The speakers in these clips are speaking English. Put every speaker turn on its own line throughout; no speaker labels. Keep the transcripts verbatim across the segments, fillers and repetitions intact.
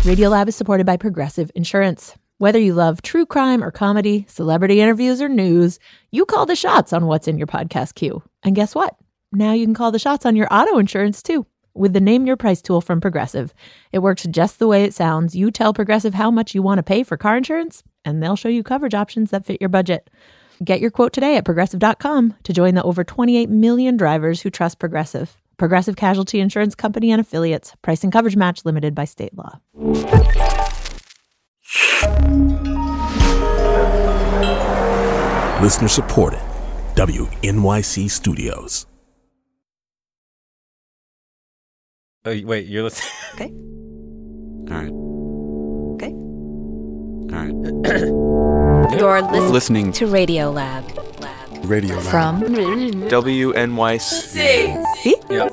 Radiolab is supported by Progressive Insurance. Whether you love true crime or comedy, celebrity interviews or news, you call the shots on what's in your podcast queue. And guess what? Now you can call the shots on your auto insurance too with the Name Your Price tool from Progressive. It works just the way it sounds. You tell Progressive how much you want to pay for car insurance, and they'll show you coverage options that fit your budget. Get your quote today at progressive dot com to join the over twenty-eight million drivers who trust Progressive. Progressive Casualty Insurance Company and Affiliates. Price and coverage match limited by state law.
Listener supported. W N Y C Studios.
Oh, wait, you're listening?
Okay.
All right.
Okay.
All right.
You're listening,
Listening
to Radiolab. Lab.
Radio Lab.
From
W N Y C.
See?
Yeah.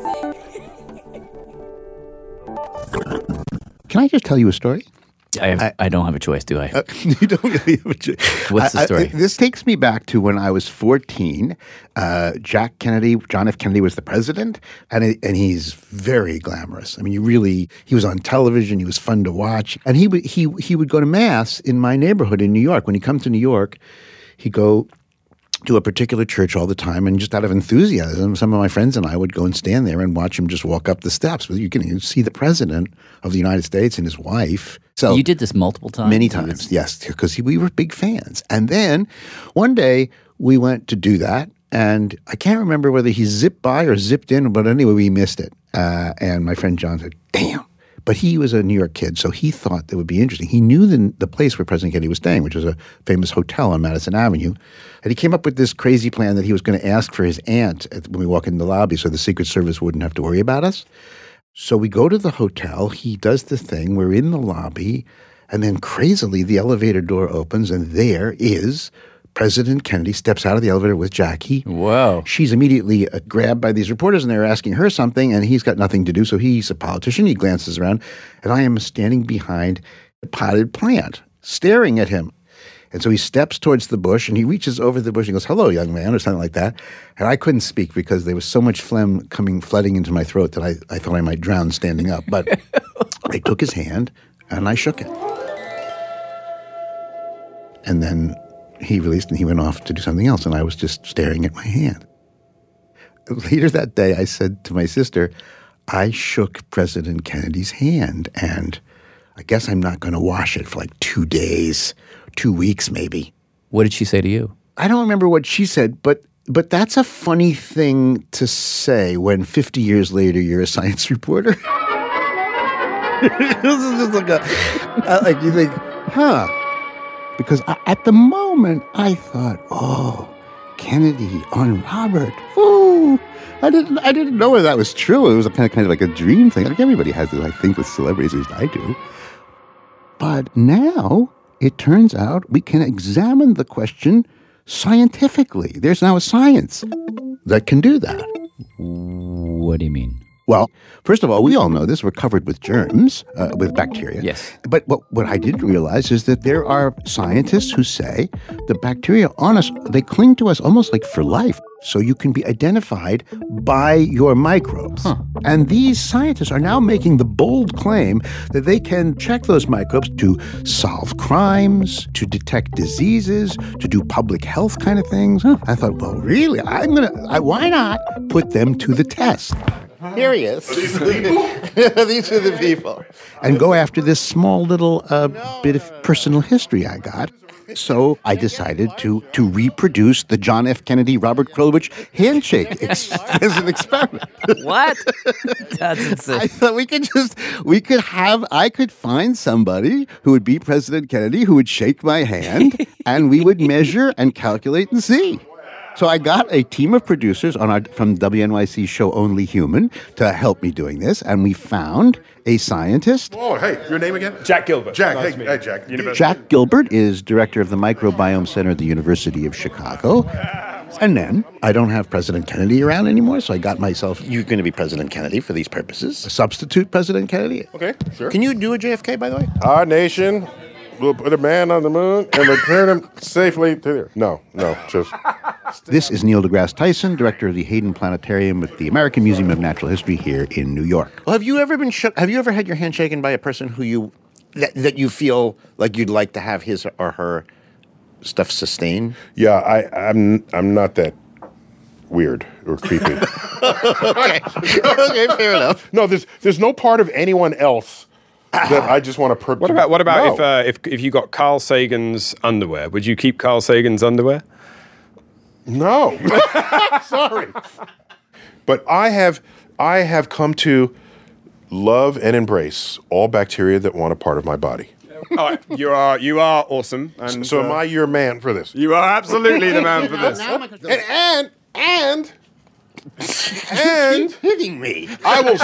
Can I just tell you a story?
I, have, I, I don't have a choice, do I?
Uh, you don't really have a choice.
What's the
I-
story?
I, this takes me back to when I was fourteen. Uh, Jack Kennedy, John F. Kennedy was the president, and it, and he's very glamorous. I mean, you really, he was on television. He was fun to watch, and he would he he would go to mass in my neighborhood in New York. When he comes to New York, he'd go to a particular church all the time, and just out of enthusiasm, some of my friends and I would go and stand there and watch him just walk up the steps. You can you see the president of the United States and his wife. So
You did this multiple times?
many times, yes, because we were big fans. And then one day we went to do that, and I can't remember whether he zipped by or zipped in, but anyway, we missed it. Uh, and my friend John said, "Damn." But he was a New York kid, so he thought that would be interesting. He knew the, the place where President Kennedy was staying, which was a famous hotel on Madison Avenue. And he came up with this crazy plan that he was going to ask for his aunt at, when we walk in the lobby so the Secret Service wouldn't have to worry about us. So we go to the hotel. He does the thing. We're in the lobby. And then crazily, the elevator door opens, and there is President Kennedy steps out of the elevator with Jackie.
Whoa.
She's immediately uh, grabbed by these reporters, and they're asking her something, and he's got nothing to do. So he's a politician. He glances around, and I am standing behind a potted plant, staring at him. And so he steps towards the bush, and he reaches over the bush and goes, "Hello, young man," or something like that. And I couldn't speak because there was so much phlegm coming, flooding into my throat that I, I thought I might drown standing up. But I took his hand, and I shook it. And then he released, and he went off to do something else, and I was just staring at my hand. Later that day, I said to my sister, I shook President Kennedy's hand, and I guess I'm not going to wash it for like two days, two weeks maybe.
What did she say to you?
I don't remember what she said, but but that's a funny thing to say when fifty years later you're a science reporter. This is just like a, uh, like you think, huh? Because I, at the moment I thought, oh, Kennedy on Robert. Ooh, I didn't I didn't know that was true. It was a kind of kind of like a dream thing. Like everybody has this, I think, with celebrities, at least I do. But now it turns out we can examine the question scientifically. There's now a science that can do that.
What do you mean?
Well, first of all, we all know this. We're covered with germs, uh, with bacteria.
Yes.
But what, what I didn't realize is that there are scientists who say the bacteria on us, they cling to us almost like for life. So you can be identified by your microbes.
Huh.
And these scientists are now making the bold claim that they can check those microbes to solve crimes, to detect diseases, to do public health kind of things. Huh. I thought, well, really? I'm going to, why not put them to the test? Here he is. Are these the people? These are the people. And go after this small little uh, no, bit of personal history I got. So I decided to to reproduce the John F. Kennedy, Robert Krulwich handshake ex- as an experiment.
What? That's insane.
I thought we could just, we could have, I could find somebody who would be President Kennedy who would shake my hand and we would measure and calculate and see. So I got a team of producers on our from W N Y C show Only Human to help me doing this, and we found a scientist.
Oh, hey, your name again?
Jack Gilbert.
Jack,
nice
hey, hey, Jack.
University.
Jack Gilbert is director of the Microbiome Center at the University of Chicago. And then I don't have President Kennedy around anymore, so I got myself, you're going to be President Kennedy for these purposes. Substitute President Kennedy.
Okay, sure.
Can you do a J F K, by the way?
Our nation will put a man on the moon and return him safely to there. No, no, just...
This is Neil deGrasse Tyson, director of the Hayden Planetarium at the American Museum of Natural History here in New York. Well, have you ever been shook? Have you ever had your hand shaken by a person who you that, that you feel like you'd like to have his or her stuff sustain?
Yeah, I, I'm I'm not that weird or creepy.
okay. okay, fair enough.
No, there's there's no part of anyone else that I just want to. Per-
What about what about
no.
if uh, if if you got Carl Sagan's underwear? Would you keep Carl Sagan's underwear?
No, sorry. But I have I have come to love and embrace all bacteria that want a part of my body.
All right, you are you are awesome. And,
So am
uh,
I your man for this?
You are absolutely the man for this.
And and and and
Hitting me.
I will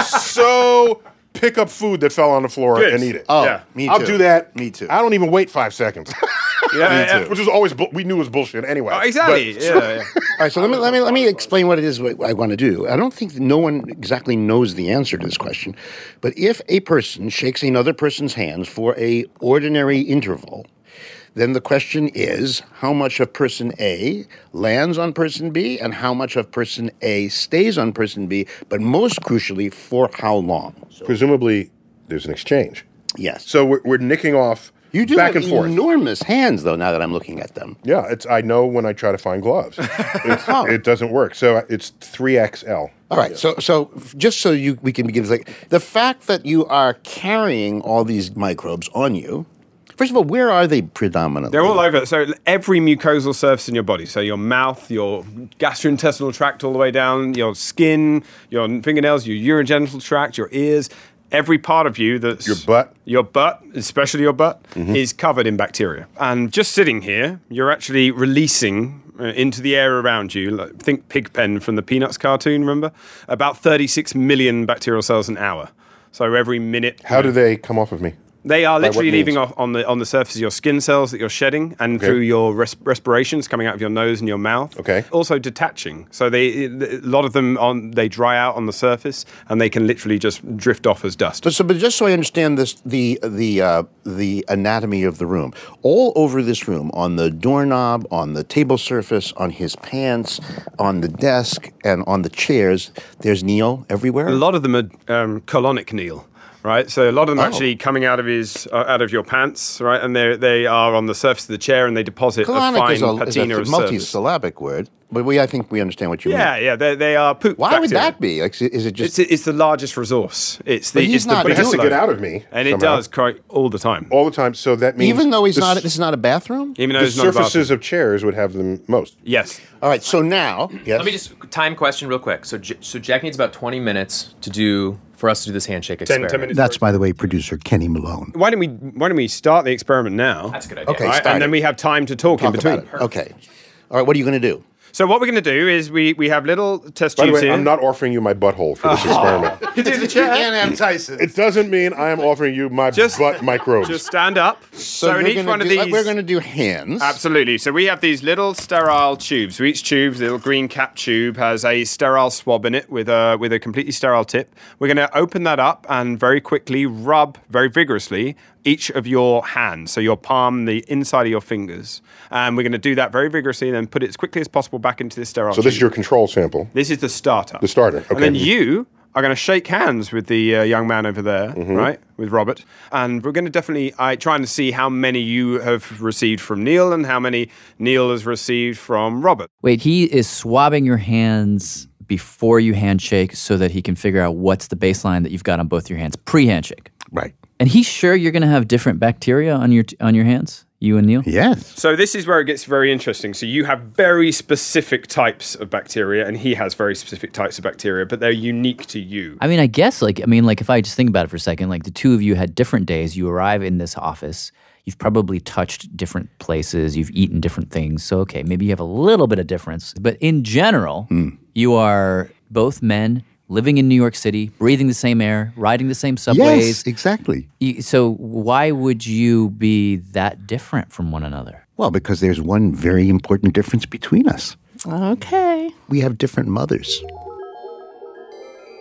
so pick up food that fell on the floor
Good.
and eat it.
Oh,
Yeah.
me too.
I'll do that.
Me too.
I don't even wait five seconds.
Yeah, yeah, yeah.
Which is always bu- we knew was bullshit anyway.
Oh, exactly.
But-
yeah, yeah.
All right, so let me let me let me explain what it is what I want to do. I don't think that no one exactly knows the answer to this question, but if a person shakes another person's hands for a ordinary interval, then the question is how much of person A lands on person B and how much of person A stays on person B, but most crucially, for how long.
Presumably, there's an exchange.
Yes.
So we're, we're nicking off
You do
back
have
and forth.
enormous hands, though, now that I'm looking at them.
Yeah, it's. I know when I try to find gloves, it's,
Oh.
it doesn't work. So it's three X L.
All right, so so just so you we can begin, like the fact that you are carrying all these microbes on you. First of all, where are they predominantly?
They're all over. So every mucosal surface in your body. So your mouth, your gastrointestinal tract all the way down, your skin, your fingernails, your urogenital tract, your ears. Every part of you that's...
Your butt.
Your butt, especially your butt,
Mm-hmm.
is covered in bacteria. And just sitting here, you're actually releasing uh, into the air around you, like, think Pigpen from the Peanuts cartoon, remember? About thirty-six million bacterial cells an hour. So every minute...
How do they come off of me?
They are
By what
literally leaving
means?
off on the on the surface of your skin cells that you're shedding, and
Okay.
through your res- respirations coming out of your nose and your mouth.
Okay.
Also detaching. So they a lot of them on they dry out on the surface, and they can literally just drift off as dust.
But so, but just so I understand this, the the uh, the anatomy of the room, all over this room, on the doorknob, on the table surface, on his pants, on the desk, and on the chairs, there's Neil everywhere.
A lot of them are um, colonic Neil. Right, so a lot of them
Oh.
are actually coming out of his, uh, out of your pants, right, and they they are on the surface of the chair, and they deposit
Colonic
a fine
is a, is
patina
a
of surface.
multi-syllabic word, but we I think we understand what you mean.
Yeah, yeah, they, they are poop.
Why would
bacteria.
that be? Like, is it just?
It's it's the largest resource. It's the
But he's
it's the
not
But it has
biggest
to get
load.
out of me
and it
somehow.
does quite all the time.
all the time. So that means
even though he's
the
not,
s-
this is not a bathroom.
Even though
the
it's not a
surfaces
bathroom.
of chairs would have them most.
Yes.
All right, so now, yes.
Let me just time question real quick. So, J- so Jack needs about twenty minutes to do for us to do this handshake
ten,
experiment.
ten minutes.
That's, by the way, producer Kenny Malone.
Why don't we Why don't we start the experiment now?
That's a good idea.
Okay,
right?
start
And then
it.
we have time to talk, in
Talk
between.
about it. Okay. All right, what are you going to do?
So what we're going to do is we we have little test
By the
tubes
way,
here.
I'm not offering you my butthole for this experiment.
You do the chair.
have Tyson.
It doesn't mean I am offering you my
Just-
butt microbes.
Just stand up. So, in
you're
each
gonna
one of
do-
these,
we're going to do hands.
absolutely. So we have these little sterile tubes. So each tube, the little green cap tube, has a sterile swab in it with a with a completely sterile tip. We're going to open that up and very quickly rub very vigorously each of your hands, so your palm, the inside of your fingers, and we're going to do that very vigorously, and then put it as quickly as possible back into this sterile.
so this is
tube.
your control sample.
This is the starter.
The starter,
And
okay.
then you are going to shake hands with the uh, young man over there,
Mm-hmm.
right, with Robert, and we're going to definitely I trying to see how many you have received from Neil and how many Neil has received from Robert.
Wait, he is swabbing your hands before you handshake so that he can figure out what's the baseline that you've got on both your hands pre-handshake.
Right.
And he's sure you're going to have different bacteria on your t- on your hands, you and Neil?
Yes.
So this is where it gets very interesting. So you have very specific types of bacteria, and he has very specific types of bacteria, but they're unique to you.
I mean, I guess, like, I mean, like, if I just think about it for a second, like, the two of you had different days. You arrive in this office. You've probably touched different places. You've eaten different things. So, okay, maybe you have a little bit of difference. But in general, you are both men living in New York City, breathing the same air, riding the same subways.
Yes, exactly.
Y- So why would you be that different from one another?
Well, because there's one very important difference between us.
Okay.
We have different mothers.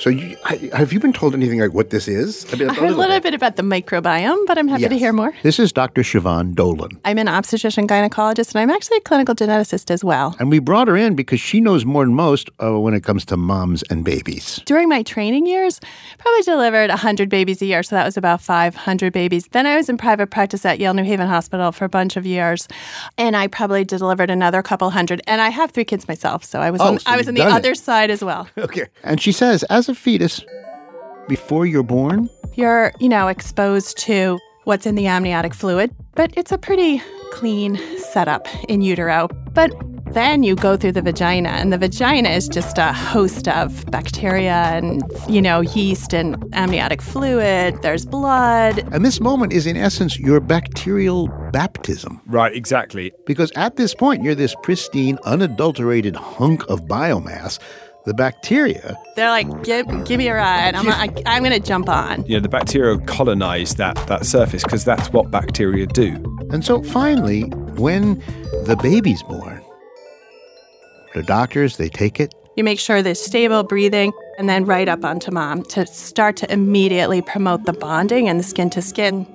So you, I, have you been told anything like what this is? I, mean,
I heard a little bit about the microbiome, but I'm happy to
Yes.
hear more.
This is Doctor Siobhan Dolan.
I'm an obstetrician gynecologist, and I'm actually a clinical geneticist as well.
And we brought her in because she knows more than most uh, when it comes to moms and babies.
During my training years, probably delivered one hundred babies a year, so that was about five hundred babies. Then I was in private practice at Yale New Haven Hospital for a bunch of years, and I probably delivered another couple hundred. And I have three kids myself, so I was
Oh,
on,
so
I was
you've
on the
done it.
other side as well.
Okay. And she says, as a fetus, before you're born,
You're, you know, exposed to what's in the amniotic fluid, but it's a pretty clean setup in utero. But then you go through the vagina, and the vagina is just a host of bacteria and, you know, yeast and amniotic fluid. There's blood.
and this moment is in essence your bacterial baptism.
Right, exactly.
Because at this point, you're this pristine, unadulterated hunk of biomass. The bacteria,
They're like, give, give me a ride. I'm, I, I'm going to jump on.
You know, the bacteria colonize that, that surface because that's what bacteria do.
and so finally, when the baby's born, the doctors, they take it.
You make sure there's stable breathing, and then right up onto mom to start to immediately promote the bonding and the skin to skin.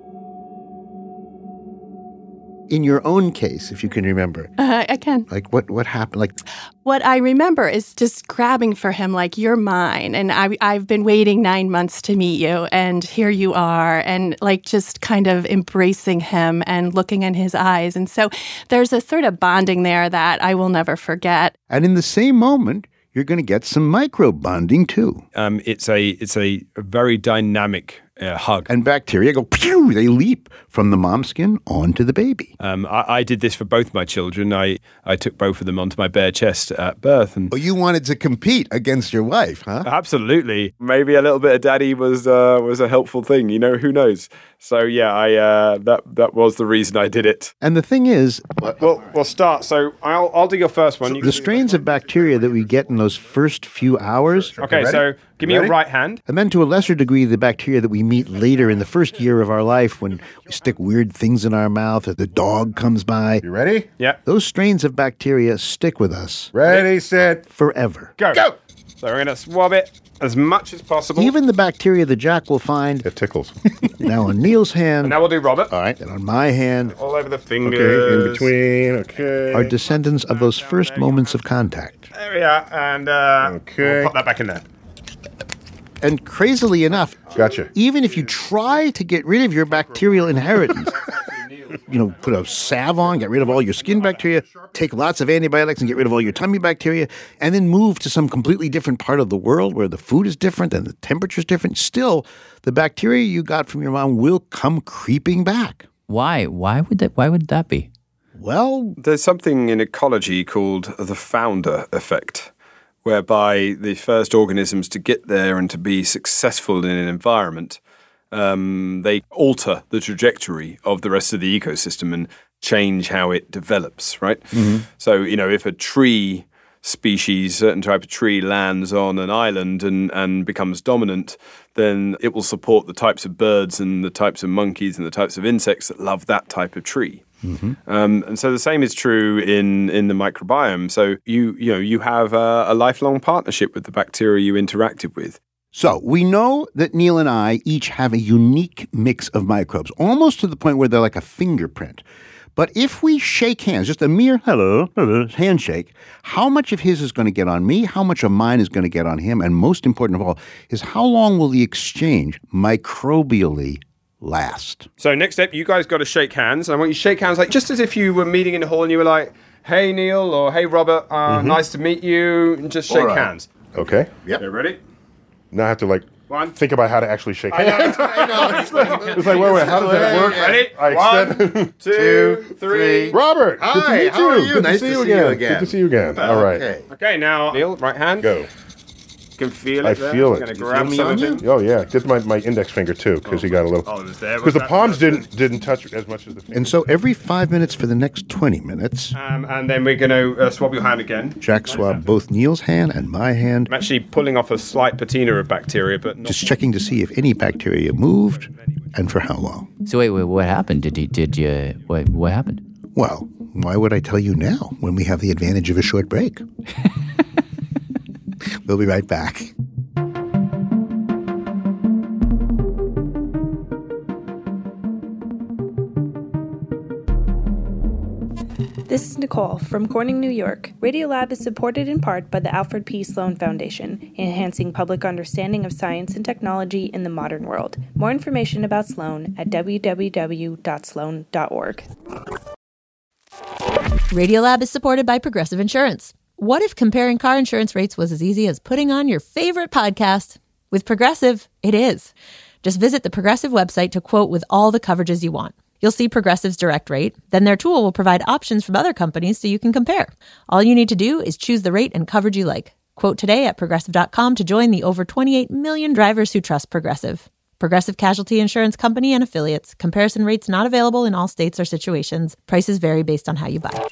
In your own case, if you can remember,
Uh, I can.
like what, what happened? Like,
What I remember is just grabbing for him like, you're mine. And I, I've been waiting nine months to meet you. And here you are. And like just kind of embracing him and looking in his eyes. And so there's a sort of bonding there that I will never forget.
and in the same moment, you're going to get some micro bonding too.
Um, it's a it's a very dynamic uh, hug.
And bacteria go, pew, they leap from the mom's skin onto the baby.
Um, I, I did this for both my children. I, I took both of them onto my bare chest at birth, and
Oh, you wanted to compete against your wife, huh?
absolutely, maybe a little bit of daddy was uh, was a helpful thing. You know, who knows? So yeah, I uh, that that was the reason I did it.
And the thing is,
Well, we'll start. So I'll I'll do your first one. You
the
can do-
strains of bacteria that we get in those first few hours,
Okay,
Ready?
so give me
Ready?
your right hand.
and then to a lesser degree, the bacteria that we meet later in the first year of our life when we stick weird things in our mouth or the dog comes by,
You ready?
Yeah,
those strains of bacteria stick with us
Ready, set,
forever.
go.
go.
So we're gonna swab it as much as possible.
Even the bacteria that Jack will find
It tickles.
now on Neil's hand,
now we'll do Robert.
all right, and on my hand,
All over the
Okay,
fingers.
in between. Okay.
are descendants of those first moments of contact.
There we are, and uh,
Okay.
we'll pop that back in there.
And crazily enough,
Gotcha.
even if you try to get rid of your bacterial inheritance, you know, put a salve on, get rid of all your skin bacteria, take lots of antibiotics and get rid of all your tummy bacteria, and then move to some completely different part of the world where the food is different and the temperature's different, still, the bacteria you got from your mom will come creeping back.
Why? Why would that? Why would that be?
Well,
There's something in ecology called the founder effect, whereby the first organisms to get there and to be successful in an environment, um, they alter the trajectory of the rest of the ecosystem and change how it develops, right? So, you know, if a tree species, certain type of tree lands on an island and, and becomes dominant, then it will support the types of birds and the types of monkeys and the types of insects that love that type of tree. Um, and so the same is true in, in the microbiome. So you you know you have a, a lifelong partnership with the bacteria you interacted with.
so we know that Neil and I each have a unique mix of microbes, almost to the point where they're like a fingerprint. But if we shake hands, just a mere hello, hello handshake, how much of his is going to get on me, how much of mine is going to get on him, and most important of all, is how long will the exchange microbially last?
So next step, you guys got to shake hands. And I want you to shake hands like just as if you were meeting in the hall and you were like, "Hey Neil," or "Hey Robert, uh, nice to meet you." And just shake
All right.
hands.
Okay.
Okay, ready?
Now I have to like
One.
think about how to actually shake hands.
I know.
It's like, wait, wait, how does that work?
Ready?
I
One,
extend.
two, three.
Robert, good to
Hi,
meet
how are you?
Good
Nice
to see
to
you
see you
again.
again.
Good to see you again. All right.
Okay.
Okay, now Neil, right hand.
Go.
You can feel it.
I
there.
feel
I'm
it.
gonna
You
grab
feel me
some
on
of
you?
it.
Oh yeah, just my, my index finger too, because he got a little.
Oh, it was there.
Because the
Was that-
palms didn't didn't touch as much as the.
And so every five minutes for the next twenty minutes,
Um, and then we're going to uh, swab your hand again.
Jack swabbed both Neil's hand and my hand,
I'm actually pulling off a slight patina of bacteria, but not
just checking to see if any bacteria moved and for how long.
So wait, wait, what happened? Did you? Did you? What? What happened?
Well, why would I tell you now when we have the advantage of a short break? We'll be right back.
This is Nicole from Corning, New York. Radiolab is supported in part by the Alfred P. Sloan Foundation, enhancing public understanding of science and technology in the modern world. More information about Sloan at w w w dot sloan dot org.
Radiolab is supported by Progressive Insurance. What if comparing car insurance rates was as easy as putting on your favorite podcast? With Progressive, it is. Just visit the Progressive website to quote with all the coverages you want. You'll see Progressive's direct rate. Then their tool will provide options from other companies so you can compare. All you need to do is choose the rate and coverage you like. Quote today at progressive dot com to join the over twenty-eight million drivers who trust Progressive. Progressive Casualty Insurance Company and Affiliates. Comparison rates not available in all states or situations. Prices vary based on how you buy.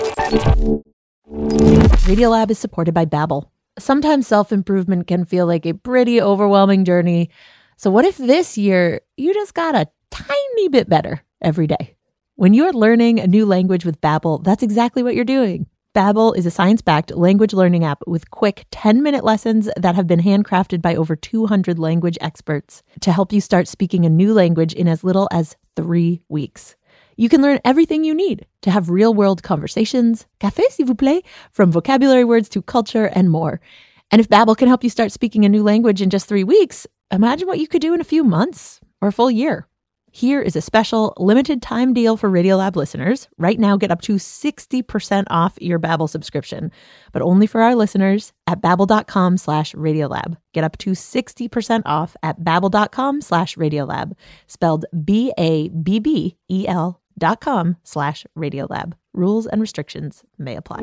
Radiolab is supported by Babbel. Sometimes self-improvement can feel like a pretty overwhelming journey. So what if this year you just got a tiny bit better every day? When you're learning a new language with Babbel, that's exactly what you're doing. Babbel is a science-backed language learning app with quick ten-minute lessons that have been handcrafted by over two hundred language experts to help you start speaking a new language in as little as three weeks. You can learn everything you need to have real-world conversations, café s'il vous plaît, from vocabulary words to culture and more. And if Babbel can help you start speaking a new language in just three weeks, imagine what you could do in a few months or a full year. Here is a special limited time deal for Radiolab listeners. Right now, get up to sixty percent off your Babbel subscription, but only for our listeners at babbel.com slash Radiolab. Get up to sixty percent off at babbel.com slash Radiolab, spelled B A B B E L dot com slash Radiolab. Rules and restrictions may apply.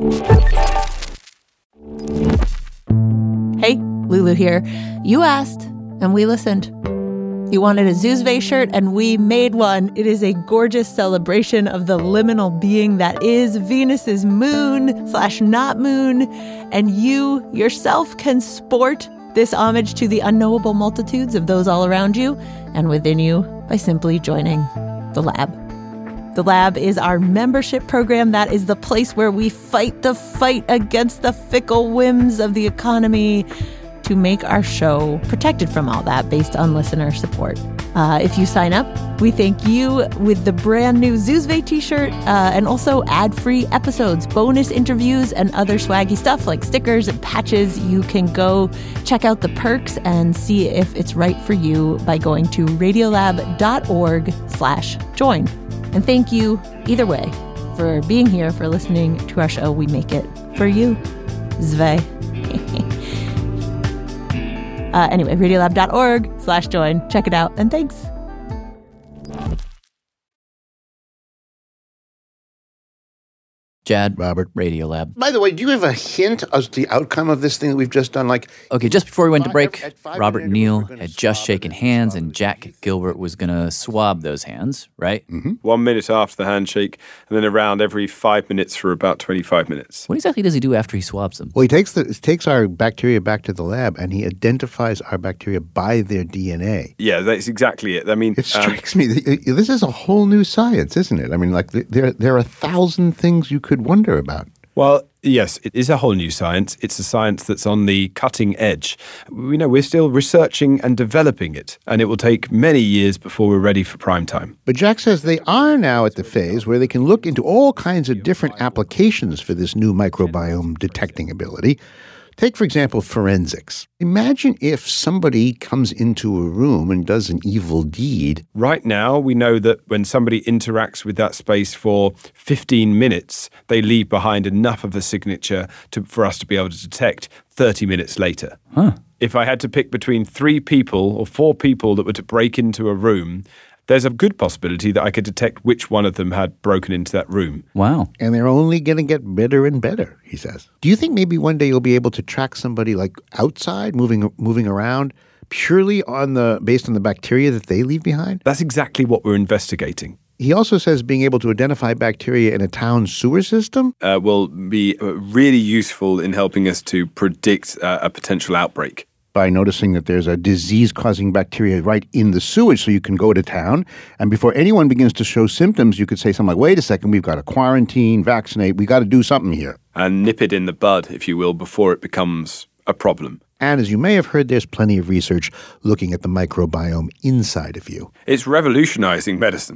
Hey, Lulu here. You asked, and we listened. You wanted a Zuzve shirt, and we made one. It is a gorgeous celebration of the liminal being that is Venus's moon slash not moon. And you yourself can sport this homage to the unknowable multitudes of those all around you and within you by simply joining the lab. The Lab is our membership program. That is the place where we fight the fight against the fickle whims of the economy to make our show protected from all that based on listener support. Uh, if you sign up, we thank you with the brand new Zuzve t-shirt uh, and also ad-free episodes, bonus interviews, and other swaggy stuff like stickers and patches. You can go check out the perks and see if it's right for you by going to radiolab.org slash join. And thank you, either way, for being here, for listening to our show. We make it for you. Zve. Uh, anyway, radiolab.org slash join. Check it out, and thanks.
Jad,
Robert,
Radiolab.
By the way, do you have a hint as to the outcome of this thing that we've just done? Like,
okay, just before we went to break,
At five
Robert
minutes,
and Neil
we're gonna
had just
swab
shaken
it and
hands,
swab
and
it.
Jack Gilbert was going to swab those hands, right?
Mm-hmm.
One minute after the handshake, and then around every five minutes for about twenty-five minutes.
What exactly does he do after he swabs them?
Well, he takes the takes our bacteria back to the lab, and he identifies our bacteria by their D N A.
Yeah, that's exactly it. I mean,
It
um,
strikes me that uh, this is a whole new science, isn't it? I mean, like th- there there are a thousand things you could wonder about.
Well, yes, it is a whole new science. It's a science that's on the cutting edge. We know we're still researching and developing it, and it will take many years before we're ready for prime time.
But Jack says they are now at the phase where they can look into all kinds of different applications for this new microbiome detecting ability. Take, for example, forensics. Imagine if somebody comes into a room and does an evil deed.
Right now, we know that when somebody interacts with that space for fifteen minutes, they leave behind enough of a signature to, for us to be able to detect thirty minutes later.
Huh.
If I had to pick between three people or four people that were to break into a room, there's a good possibility that I could detect which one of them had broken into that room.
Wow.
And they're only going to get better and better, he says. Do you think maybe one day you'll be able to track somebody like outside, moving moving around, purely on the based on the bacteria that they leave behind?
That's exactly what we're investigating.
He also says being able to identify bacteria in a town sewer system
uh, will be uh, really useful in helping us to predict uh, a potential outbreak.
By noticing that there's a disease-causing bacteria right in the sewage, so you can go to town, and before anyone begins to show symptoms, you could say something like, wait a second, we've got to quarantine, vaccinate, we got to do something here.
And nip it in the bud, if you will, before it becomes a problem.
And as you may have heard, there's plenty of research looking at the microbiome inside of you.
It's revolutionizing medicine.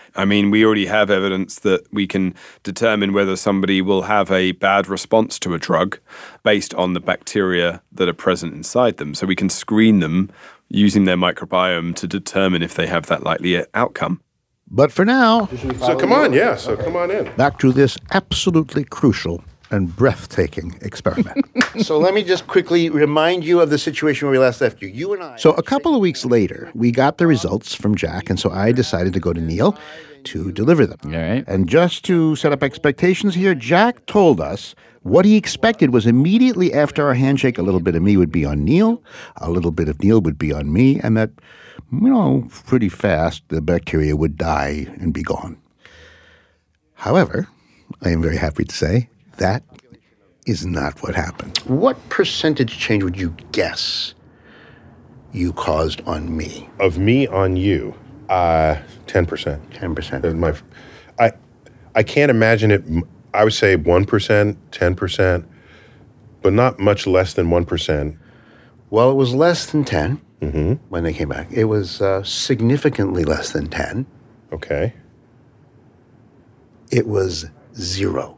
I mean, we already have evidence that we can determine whether somebody will have a bad response to a drug based on the bacteria that are present inside them. So we can screen them using their microbiome to determine if they have that likely outcome.
But for now,
So come on, yeah, so come on in.
back to this absolutely crucial and breathtaking experiment. So let me just quickly remind you of the situation where we last left you. You and I. So a couple of weeks later, we got the results from Jack, and so I decided to go to Neil to deliver them.
All right.
And just to set up expectations here, Jack told us what he expected was immediately after our handshake, a little bit of me would be on Neil, a little bit of Neil would be on me, and that, you know, pretty fast the bacteria would die and be gone. However, I am very happy to say that is not what happened. What percentage change would you guess you caused on me?
Of me on you, uh, ten percent.
ten percent.
Uh, My, I, I can't imagine it. m- I would say one percent, ten percent, but not much less than one percent.
Well, it was less than ten
Mm-hmm.
when they came back. It was uh, significantly less than ten.
Okay.
It was zero.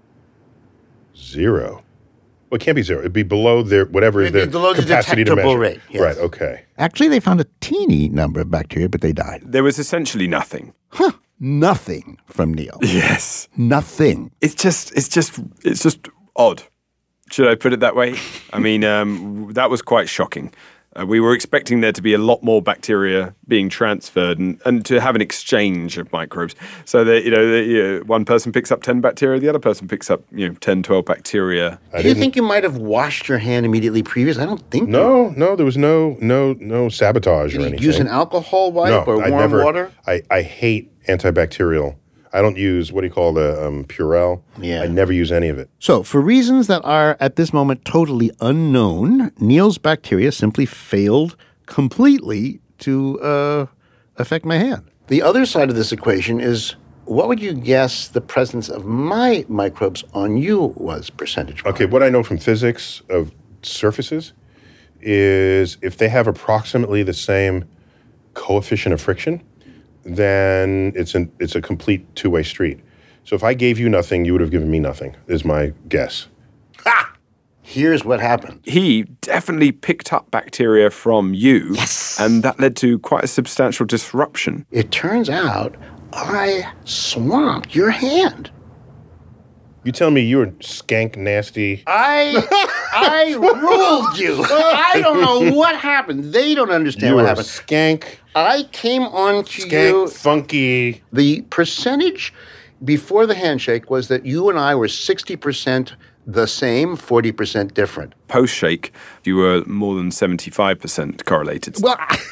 Zero. Well, it can't be zero. It'd be below their, whatever is
It'd be
their
below the
capacity to
detectable
measure.
rate, yes.
Right, okay.
Actually, they found a teeny number of bacteria, but they died.
There was essentially nothing.
Huh. Nothing from Neil.
Yes.
Nothing.
It's just, it's just, it's just odd. Should I put it that way? I mean, um, that was quite shocking. Uh, we were expecting there to be a lot more bacteria being transferred and, and to have an exchange of microbes. So that, you know, the, you know, one person picks up ten bacteria, the other person picks up, you know, ten, twelve bacteria.
Do you think you might have washed your hand immediately previous? I don't think
No, no, there was no, no, no sabotage or
Did you
anything.
use an alcohol wipe
no,
or
I
warm
never,
water?
I, I hate antibacterial. I don't use, what do you call the um, Purell?
Yeah.
I never use any of it.
So, for reasons that are at this moment totally unknown, Neil's bacteria simply failed completely to uh, affect my hand. The other side of this equation is, what would you guess the presence of my microbes on you was percentage?
Okay, what I know from physics of surfaces is if they have approximately the same coefficient of friction, then it's an it's a complete two-way street. So if I gave you nothing, you would have given me nothing, is my guess.
Ha! Here's what happened.
He definitely picked up bacteria from you. Yes. And that led to quite a substantial disruption.
It turns out I swamped your hand.
You tell me you were skank nasty.
I I ruled you. I don't know what happened. They don't understand
You
what
were
happened.
skank.
I came on to
Skank,
you.
funky.
The percentage before the handshake was that you and I were sixty percent the same, forty percent different.
Post-shake, you were more than seventy-five percent correlated.
Well,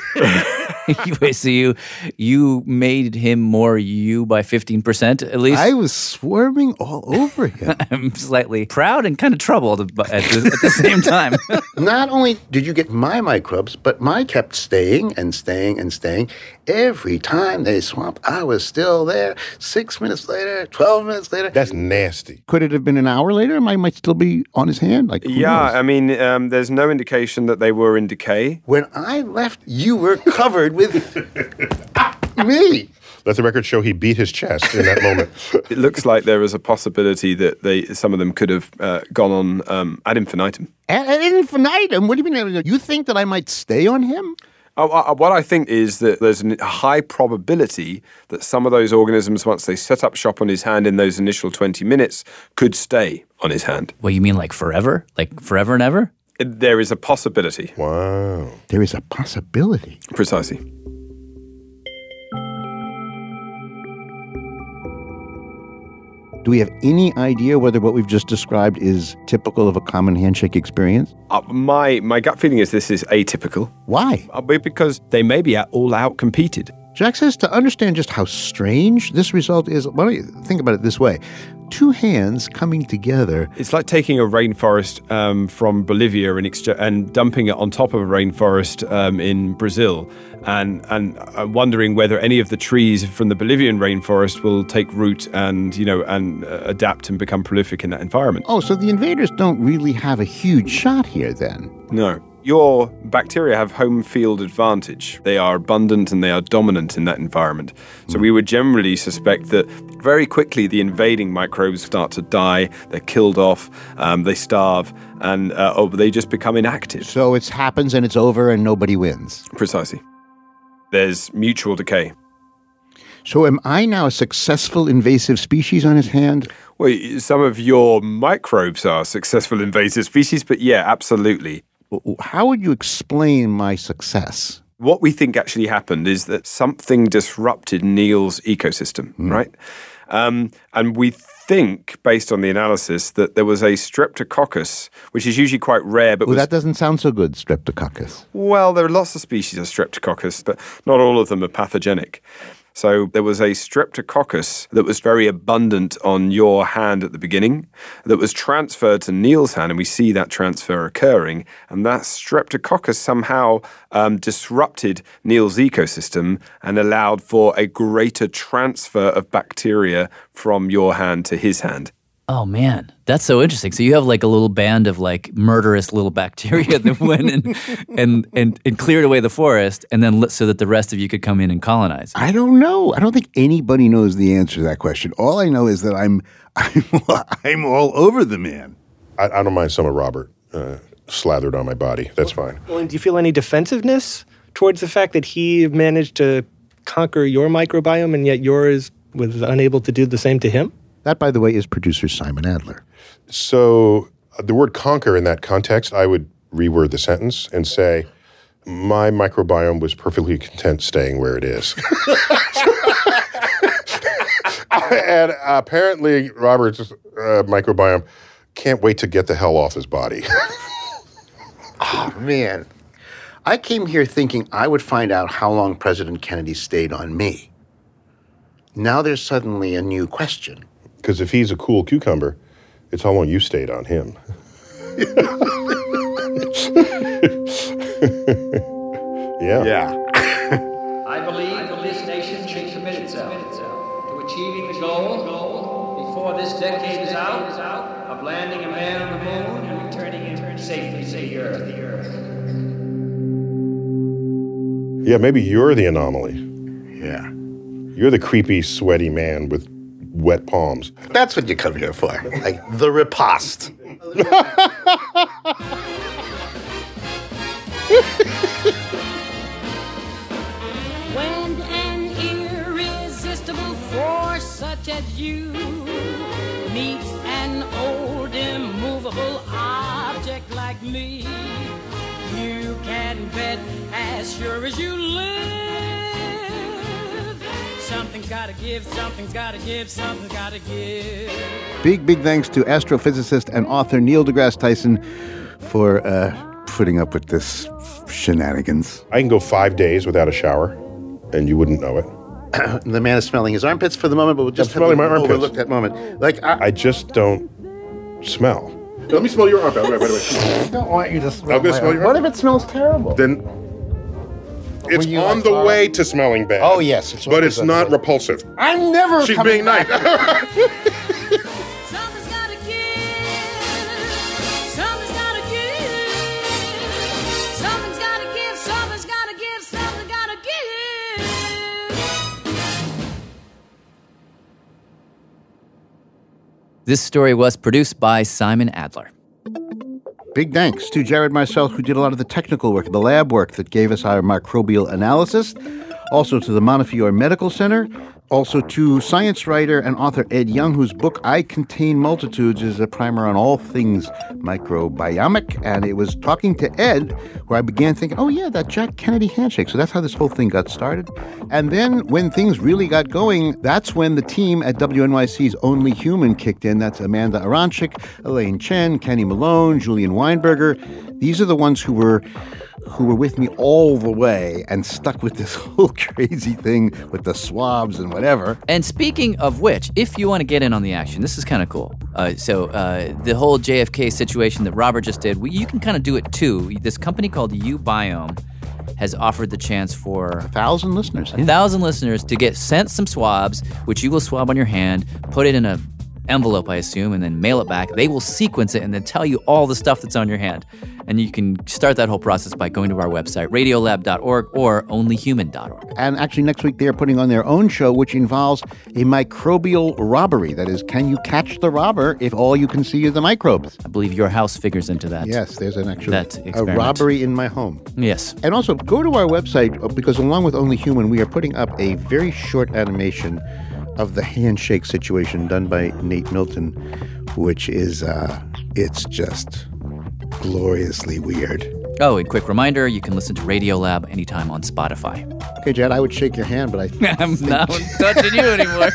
Wait, so you you made him more you by fifteen percent at least?
I was swarming all over him.
I'm slightly proud and kind of troubled at the, at the same time.
Not only did you get my microbes, but mine kept staying and staying and staying. Every time they swamped, I was still there. Six minutes later, twelve minutes later.
That's nasty.
Could it have been an hour later? I might still be on his hand. Like, who
Yeah,
knows?
I mean, um, there's no indication that they were in decay.
When I left, you were covered with me.
Let the record show he beat his chest in that moment.
It looks like there is a possibility that they, some of them could have uh, gone on um, ad infinitum.
Ad ad infinitum? What do you mean? You think that I might stay on him?
Uh, uh, what I think is that there's a high probability that some of those organisms, once they set up shop on his hand in those initial twenty minutes, could stay on his hand.
What, you mean like forever? Like forever and ever?
It- There is a possibility.
Wow.
There is a possibility.
Precisely.
Do we have any idea whether what we've just described is typical of a common handshake experience?
Uh, my my gut feeling is this is atypical.
Why?
Uh, but because they may be all out competed.
Jack says to understand just how strange this result is, why don't you think about it this way? Two hands coming together.
It's like taking a rainforest um, from Bolivia and, excha- and dumping it on top of a rainforest um, in Brazil, and and uh, wondering whether any of the trees from the Bolivian rainforest will take root and you know and uh, adapt and become prolific in that environment.
Oh, so the invaders don't really have a huge shot here then.
No. Your bacteria have home field advantage. They are abundant and they are dominant in that environment. So we would generally suspect that very quickly the invading microbes start to die, they're killed off, um, they starve, and uh, or they just become inactive.
So it happens and it's over and nobody wins.
Precisely. There's mutual decay.
So am I now a successful invasive species on his hand?
Well, some of your microbes are successful invasive species, but yeah, absolutely.
How would you explain my success?
What we think actually happened is that something disrupted Neil's ecosystem, mm. right? Um, and we think, based on the analysis, that there was a streptococcus, which is usually quite rare. But
well,
was,
that doesn't sound so good, streptococcus.
Well, there are lots of species of streptococcus, but not all of them are pathogenic. So there was a streptococcus that was very abundant on your hand at the beginning that was transferred to Neil's hand, and we see that transfer occurring. And that streptococcus somehow um, disrupted Neil's ecosystem and allowed for a greater transfer of bacteria from your hand to his hand.
Oh, man. That's so interesting. So you have like a little band of like murderous little bacteria that went and, and, and, and cleared away the forest and then so that the rest of you could come in and colonize.
I don't know. I don't think anybody knows the answer to that question. All I know is that I'm I'm, I'm all over the man.
I, I don't mind some of Robert uh, slathered on my body. That's fine.
Well, and do you feel any defensiveness towards the fact that he managed to conquer your microbiome and yet yours was unable to do the same to him?
That, by the way, is producer Simon Adler.
So uh, the word conquer in that context, I would reword the sentence and say, my microbiome was perfectly content staying where it is. And apparently Robert's uh, microbiome can't wait to get the hell off his body.
Oh, man. I came here thinking I would find out how long President Kennedy stayed on me. Now there's suddenly a new question.
Because if he's a cool cucumber, it's how long you stayed on him. Yeah.
Yeah.
I believe that this nation should commit itself to achieving the goal before this decade is out of landing a man on the moon and returning him safely to the earth.
Yeah, maybe you're the anomaly.
Yeah.
You're the creepy, sweaty man with wet palms.
That's what you come here for. Like the riposte.
When an irresistible force such as you meets an old immovable object like me, you can bet as sure as you live, something's gotta give, something's gotta give, something's gotta give.
Big, big thanks to astrophysicist and author Neil deGrasse Tyson for uh, putting up with this shenanigans.
I can go five days without a shower, and you wouldn't know it.
The man is smelling his armpits for the moment, but we'll just
I'm smelling
have
my armpits.
overlook that moment. Like I,
I just don't smell. Let me smell your armpit. Right, right, right.
I don't want you to smell
I'm gonna
my
smell your
armpit. What if it smells terrible?
Then it's
you
on
like
the
our-
way to smelling bad.
Oh, yes, it's
but it's
always
not
on-
repulsive.
I'm never
She's
coming
being
back.
nice.
Something's gotta give, something's gotta give, something's gotta give, something's gotta give, something's gotta give.
This story was produced by Simon Adler.
Big thanks to Jared Marcel, who did a lot of the technical work, the lab work that gave us our microbial analysis. Also to the Montefiore Medical Center. Also to science writer and author Ed Young, whose book I Contain Multitudes is a primer on all things microbiomic. And it was talking to Ed where I began thinking, oh yeah, that Jack Kennedy handshake. So that's how this whole thing got started. And then when things really got going, that's when the team at W N Y C's Only Human kicked in. That's Amanda Aronchik, Elaine Chen, Kenny Malone, Julian Weinberger. These are the ones who were who were with me all the way and stuck with this whole crazy thing with the swabs and whatever.
And speaking of which, if you want to get in on the action, this is kind of cool. Uh, so uh, the whole J F K situation that Robert just did, we, you can kind of do it too. This company called uBiome has offered the chance for
a thousand listeners.
A thousand listeners to get sent some swabs, which you will swab on your hand, put it in a envelope, I assume, and then mail it back. They will sequence it and then tell you all the stuff that's on your hand. And you can start that whole process by going to our website, radiolab dot org or only human dot org.
And actually, next week, they're putting on their own show, which involves a microbial robbery. That is, can you catch the robber if all you can see is the microbes?
I believe your house figures into that.
Yes, there's an actual
that
a
experiment.
robbery in my home.
Yes.
And also, go to our website, because along with Only Human, we are putting up a very short animation of the handshake situation done by Nate Milton, which is, uh, it's just gloriously weird.
Oh, and quick reminder, you can listen to Radiolab anytime on Spotify.
Okay, Jed, I would shake your hand, but I
I'm not touching you anymore.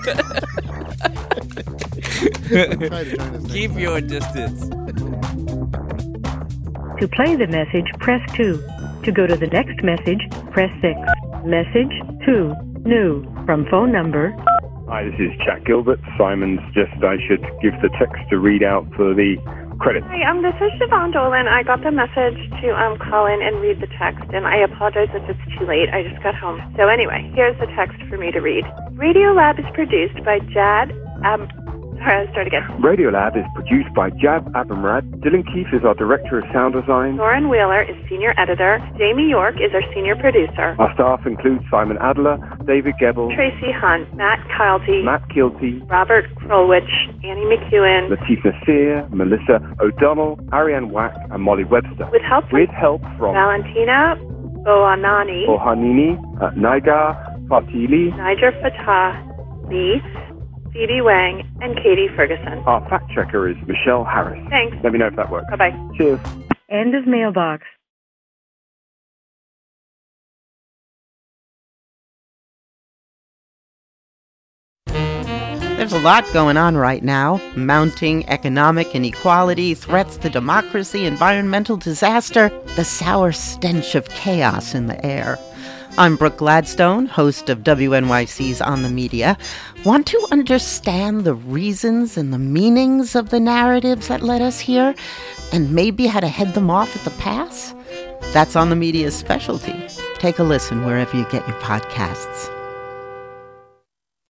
Keep your distance.
To play the message, press two. To go to the next message, press six. Message two. New. From phone number.
Hi, this is Jack Gilbert. Simon suggested I should give the text to read out for the credits.
Hi, um, this is Siobhan Dolan. I got the message to um call in and read the text, and I apologize if it's too late. I just got home. So anyway, here's the text for me to read. Radiolab is produced by Jad Ab... Sorry, I'll start again.
Radiolab is produced by Jab Abumrad. Dylan Keefe is our director of sound design.
Lauren Wheeler is senior editor. Jamie York is our senior producer.
Our staff includes Simon Adler, David Gebel,
Tracy Hunt, Matt Kilty,
Matt Kilty,
Robert Krolwich, Annie McEwen,
Latif Nasir, Melissa O'Donnell, Ariane Wack, and Molly Webster.
With help from
With help from
Valentina Boanani,
Bohanini, uh, Naigar Fatili,
Niger Fatah Lee, Phoebe Wang, and Katie Ferguson.
Our fact checker is Michelle Harris.
Thanks.
Let me know if that works.
Bye-bye.
Cheers.
End of mailbox.
There's a lot going on right now. Mounting economic inequality, threats to democracy, environmental disaster, the sour stench of chaos in the air. I'm Brooke Gladstone, host of W N Y C's On the Media. Want to understand the reasons and the meanings of the narratives that led us here, and maybe how to head them off at the pass? That's On the Media's specialty. Take a listen wherever you get your podcasts.